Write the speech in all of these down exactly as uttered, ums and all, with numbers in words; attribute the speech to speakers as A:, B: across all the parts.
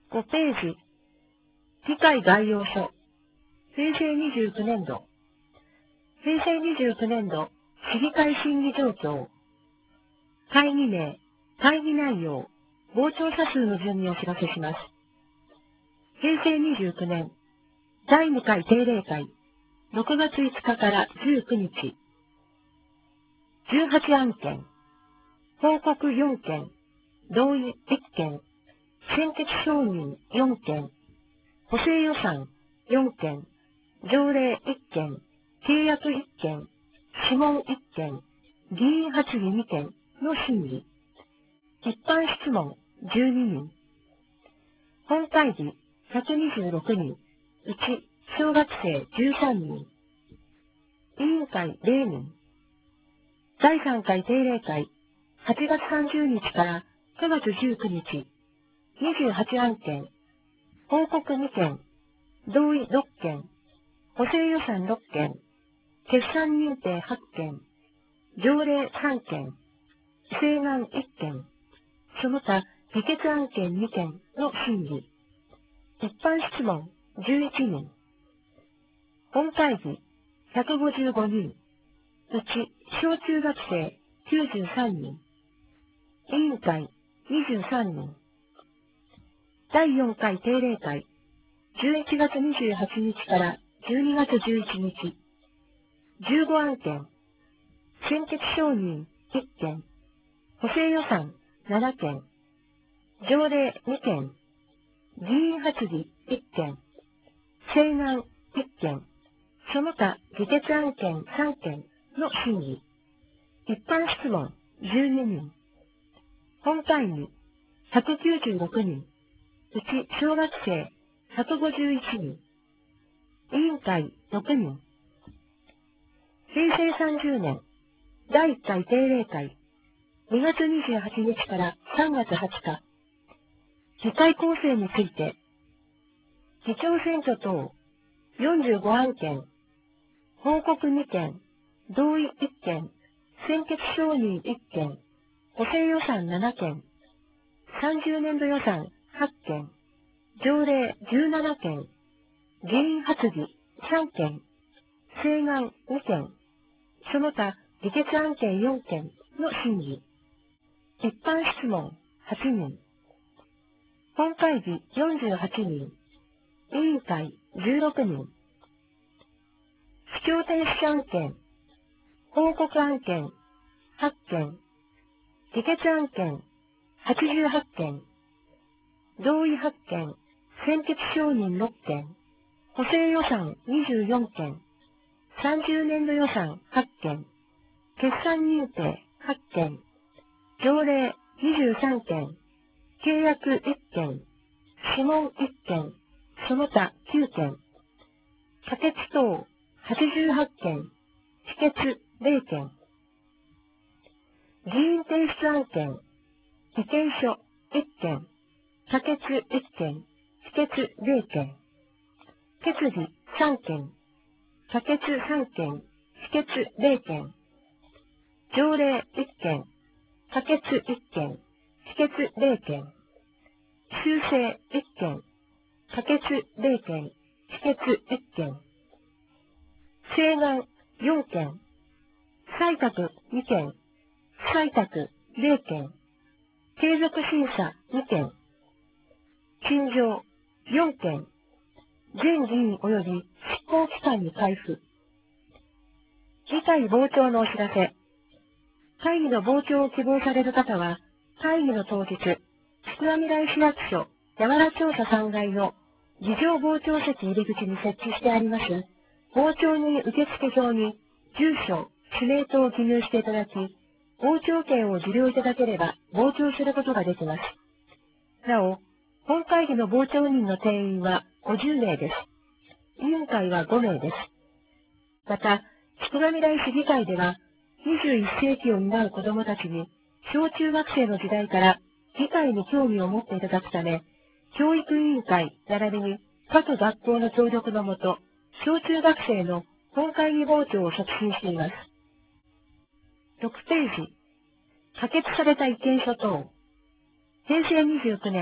A: ごページ、議会概要書、平成にじゅうきゅうねん度、平成にじゅうきゅうねん度、市議会審議状況、会議名、会議内容、傍聴者数の順にお知らせします。平成にじゅうきゅうねん、だいにかい定例会、ろくがついつかからじゅうくにち、じゅうはちあんけん、報告よんけん、同意いっけん、専決承認よんけん、補正予算よんけん、条例いっけん、契約いっけん、諮問いっけん、議員発議にけんの審議。一般質問じゅうににん。本会議ひゃくにじゅうろくにん。うち小学生じゅうさんにん。委員会れいにん。だいさんかい定例会はちがつさんじゅうにちからくがつじゅうくにち。にじゅうはちあんけん。報告にけん。同意ろっけん。補正予算ろっけん。決算認定はっけん。条例さんけん。請願いっけん。その他、議決案件にけんの審議。一般質問じゅういちにん。本会議ひゃくごじゅうごにん。うち小中学生きゅうじゅうさんにん。委員会にじゅうさんにん。だいよんかい定例会じゅういちがつにじゅうはちにちからじゅうにがつじゅういちにち。じゅうごあんけん。専決承認いっけん。補正予算ななけん。条例にけん。議員発議いっけん。請願いっけん。その他議決案件さんけんの審議。一般質問じゅうににん。本会議ひゃくきゅうじゅうろくにん。うち小学生ひゃくごじゅういちにん。委員会ろくにん。平成さんじゅうねんだいいっかい定例会にがつにじゅうはちにちからさんがつはつか。議会構成について、議長選挙等よんじゅうごあんけん、報告にけん、同意いっけん、専決承認いっけん、補正予算ななけん、さんじゅうねんど予算はっけん、条例じゅうななけん、議員発議さんけん、請願にけん、その他議決案件よんけんの審議。一般質問はちにん。本会議よんじゅうはちにん。委員会じゅうろくにん。市長停止案件、報告案件はっけん、議決案件はちじゅうはっけん、同意はっけん、専決承認ろっけん、補正予算にじゅうよんけん、さんじゅうねんど予算はっけん、決算認定はっけん、条例にじゅうさんけん、契約いっけん、諮問いっけん、その他きゅうけん、可決等はちじゅうはっけん、否決れいけん、議員提出案件、意見書いっけん、可決いっけん、否決れいけん、決議さんけん、可決さんけん、否決れいけん、条例いっけん、可決いっけん、否決れいけん、修正いっけん、可決れいけん、否決いっけん、請願よんけん、採択にけん、不採択れいけん、継続審査にけん、陳情よんけん、全議員及び執行機関に配布。議会傍聴のお知らせ。会議の傍聴を希望される方は、会議の当日、宿波台市役所、八原調査さんがいの議場傍聴席入り口に設置してあります、傍聴人受付表に、住所、氏名等を記入していただき、傍聴券を受領いただければ、傍聴することができます。なお、本会議の傍聴人の定員はごじゅうめいです。委員会はごめいです。また、宿波台市議会では、にじゅういっせいきを担う子どもたちに、小中学生の時代から議会に興味を持っていただくため、教育委員会並びに各学校の協力のもと、小中学生の本会議傍聴を促進しています。ろくページ、可決された意見書等。平成にじゅうきゅうねん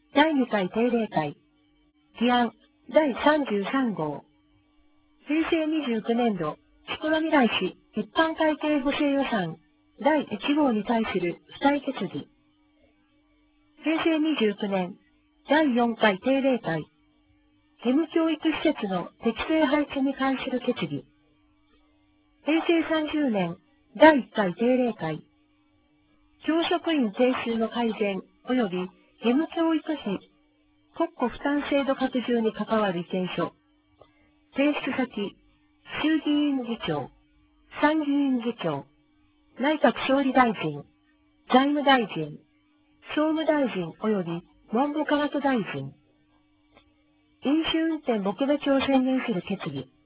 A: だいにかい定例会、議案だいさんじゅうさん号、平成にじゅうきゅうねん度、錣未来市一般会計補正予算だいいち号に対する付帯決議、平成にじゅうきゅうねんだいよんかい定例会、義務教育施設の適正配置に関する決議、平成さんじゅうねんだいいっかい定例会、教職員定数の改善及び義務教育費国庫負担制度拡充に関わる意見書、提出先、衆議院議長、参議院議長、内閣総理大臣、財務大臣、総務大臣及び文部科学大臣、飲酒運転撲滅を宣言する決議、